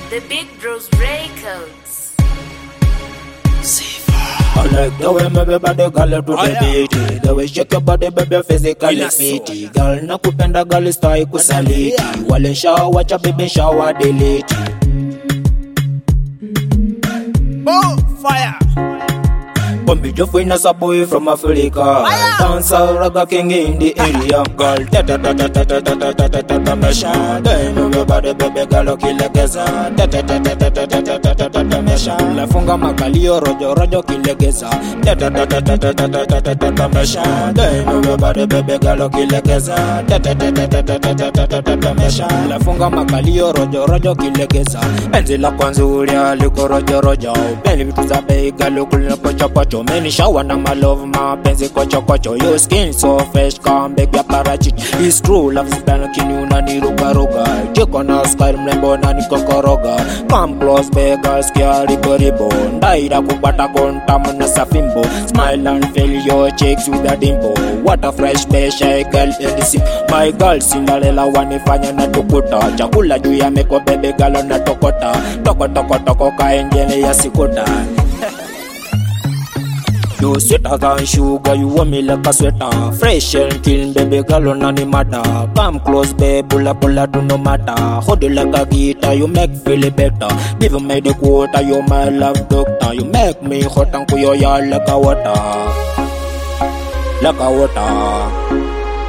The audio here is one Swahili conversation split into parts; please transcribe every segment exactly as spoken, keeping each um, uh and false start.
The Big Bros Records. I like the way my body girl to the beat. The way shake your body baby physically fit. Girl nakupenda girl style kusaliti. Wale shower wacha baby shower delete. Oh, fire! Bombi Jofina a boy from Africa. Dancer Raga King in the area. Girl, tata tata tata tata tata tata mesha. They move your body, baby girl, kill a geza. Tata tata tata tata tata tata mesha. La funga makalio rojo rojo kill a geza. Tata tata tata tata tata tata mesha. They move your body, baby girl, kill a geza. Tata tata tata tata tata tata mesha. La funga makalio rojo rojo kill a geza. Enzi la kwanzulia liko rojo rojo. Beli vitu za bei galo kulina pocho pocho. Many shower na my love my benzi kocho kocho. Your skin so fresh come back ya parachit. It's true love is done kinu na ni ruga ruga. Jiko na sky mrembo na ni kokoroga. Come close bagel scary body bone. Daira kupata konta na safimbo. Smile and fill your cheeks with a dimple. What a fresh fish I girl in the sip. My girl Cinderella wanifanya na tukuta. Chakula juu ya meko baby girl na tokota. Toko toko toko ka engine ya sikuta. You sweeter than sugar, you want me like a sweater. Fresh and clean, baby girl, on any matter. Come close, babe, pull up, pull up, do no matter. Hold you like a guitar, you make feel it better. Give me the quota, you my love doctor. You make me hot and cool, you like a water. Like a water.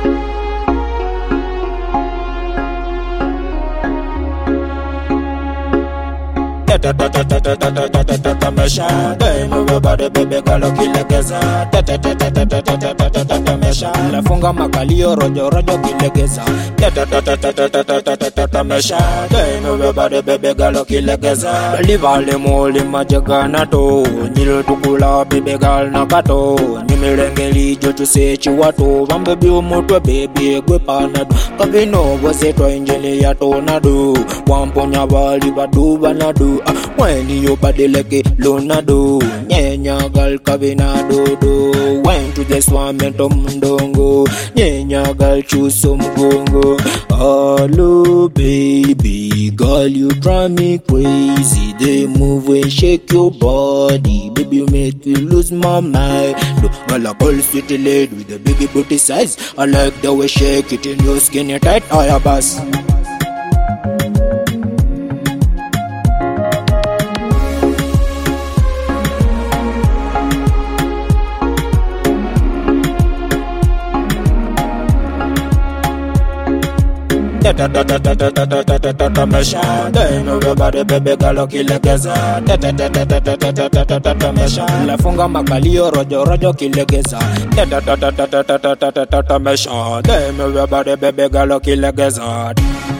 Tata tata tata tata tata tata mesha. They move your body, baby girl, kill a geza. Tata tata tata tata tata tata mesha. La funga makalio rojo rojo kill a geza. Tata tata tata tata tata tata mesha. They move your body, baby girl, kill a geza. Believe all the mole majagana to. Nilo tukula baby girl nakato. Nimelengeli jo to say chiwato. Vambe bio moto baby gwe panado. Kabino wase to injili ya tonado. Wamponya bali badu banado. When your body like a lonado, nyenya gal kabinado do. Went to the swamp and tomdongo, nyenya gal choose some gongo. Hello baby, girl you drive me crazy. They move and shake your body, baby you make me lose my mind. Look, girl a girl sweet lady with a big booty size. I like the way shake it in your skin tight. Oh yeah boss. Tata tata tata tata tata tata mesha. They move your body, baby girl, kill a geza. Tata tata tata tata tata tata mesha. La funga makalio rojo rojo kill a geza. Tata tata tata tata tata tata mesha. They move your body, baby girl, kill a geza.